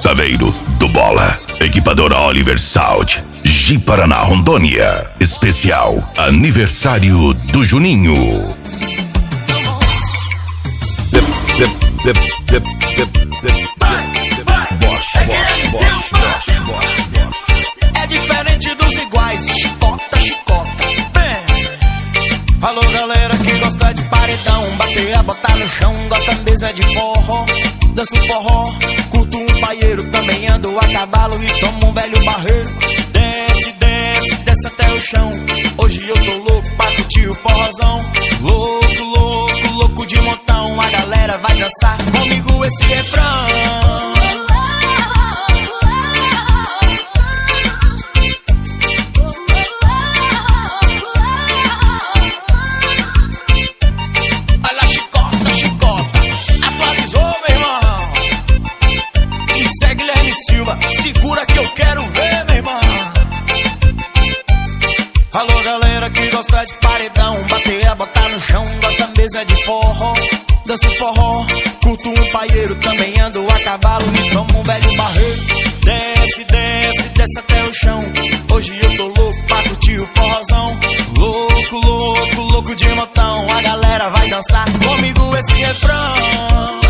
Saveiro, do Bola. Equipadora Oliver Sound. Ji Paraná, Rondônia. Especial aniversário do Juninho. É diferente dos iguais, chicota, chicota. Alô galera que gosta de paredão, bater a botar no chão, gosta mesmo é de forró. Danço forró, curto um paieiro, também ando a cavalo e tomo um velho barreiro. Desce, desce, desce até o chão, hoje eu tô louco pra curtir o forrozão. Louco, louco, louco de montão, a galera vai dançar comigo esse refrão. Segura que eu quero ver, meu irmão. Alô, galera que gosta de paredão, bater a botar no chão, gosta mesmo é de forró. Danço forró, curto um paieiro, também ando a cavalo e tomo um velho barreiro. Desce, desce, desce até o chão, hoje eu tô louco pra curtir o forrozão. Louco, louco, louco de montão, a galera vai dançar comigo esse refrão.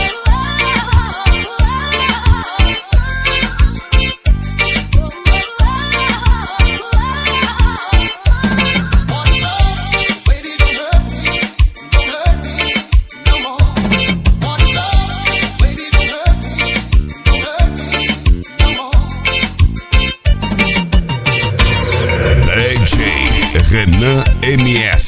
Renan MS.